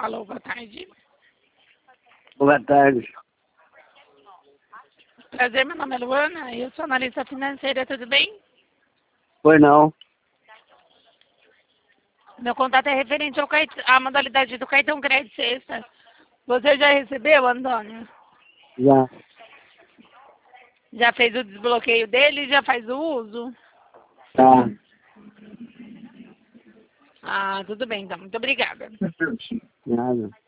Alô, boa tarde. Boa tarde. Prazer, meu nome é Luana, eu sou analista financeira, tudo bem? Pois não. Meu contato é referente à modalidade do cartão crédito sexta. Você já recebeu, Antônio? Já. Já fez o desbloqueio dele? Já faz o uso? Tá. Ah, tudo bem, então. Muito obrigada. Nada.